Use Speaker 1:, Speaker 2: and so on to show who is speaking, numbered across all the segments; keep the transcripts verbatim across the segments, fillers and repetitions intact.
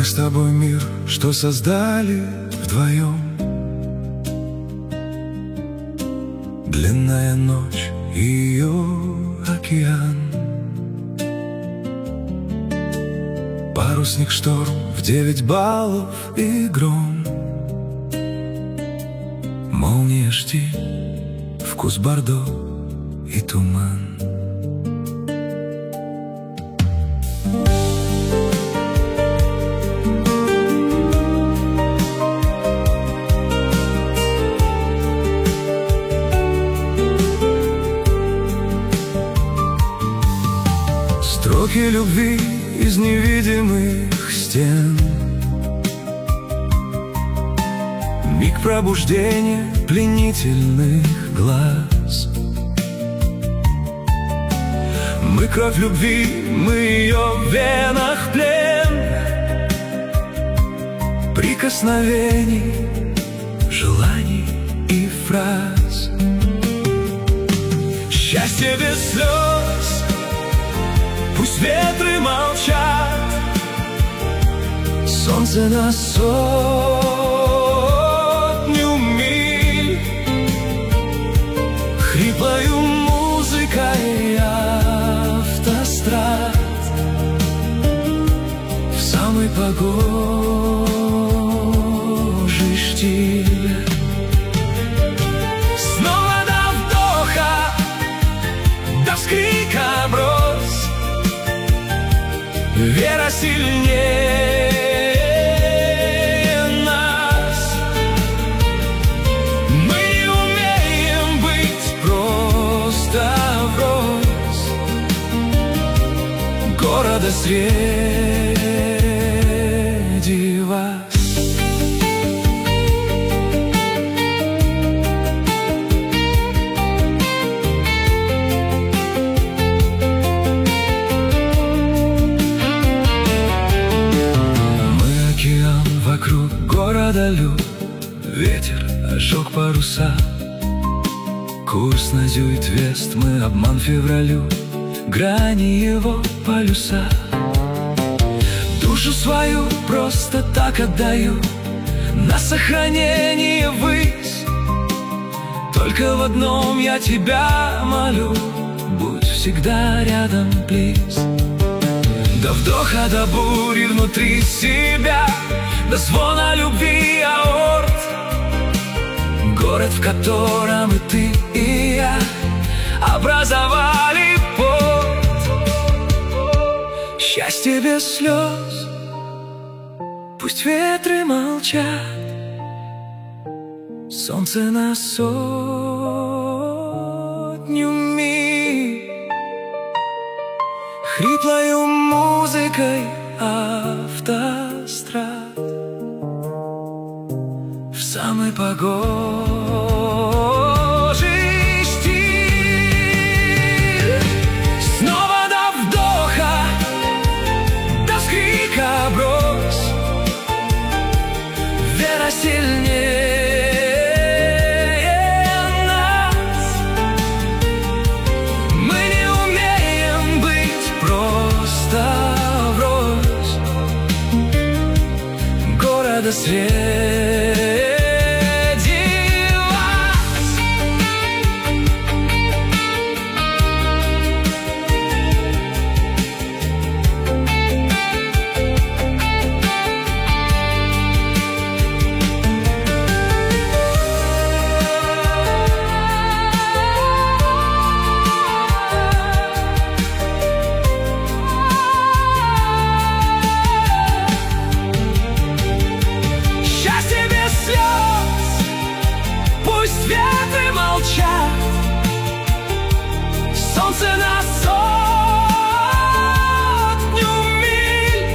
Speaker 1: с тобой мир, что создали вдвоем. Длинная ночь и ее океан, парусник, шторм в девять баллов и гром. Молния, штиль, вкус бордо и туман. Строки любви из невидимых стен, миг пробуждения пленительных глаз. Мы кровь любви, мы ее в венах плен, прикосновений, желаний и фраз. Счастье без слез, пусть ветры молчат, солнце на сотню миль, хриплою музыкой автострад, в самый погожий штиль. Снова до вдоха, до вскрика брось, вера сильнее нас. Мы не умеем быть просто врозь, города среди вас. Вокруг города лед, ветер ожег паруса, курс на Зюит-Вест, мы обман февралю, грани его полюса. Душу свою просто так отдаю на сохранение ввысь. Только в одном я тебя молю, будь всегда рядом, плиз. До вдоха, до бури внутри себя, до звона любви аорт, город, в котором и ты, и я образовали порт. Счастье без слез, пусть ветры молчат, солнце на сотню миль, хриплою музыкой автострад, в самый погожий штиль. Снова до вдоха, до вскрика брось, вера сильнее нас. Мы не умеем быть просто врозь, города среди вас. Счастье без слез, пусть ветры молчат, солнце на сотню миль,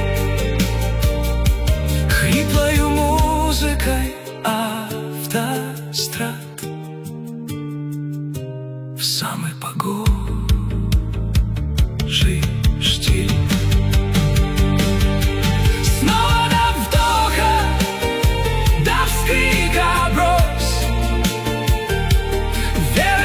Speaker 1: хриплою музыкой автострад, в самый погожий штиль. Снова до вдоха, до вскрика брось, вера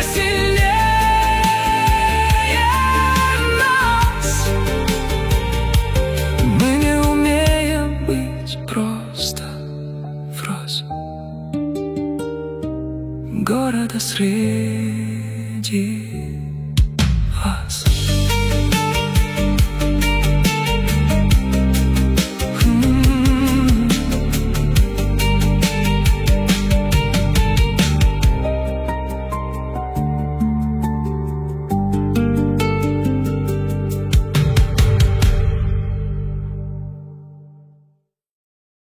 Speaker 1: сильнее нас. Мы не умеем быть любви.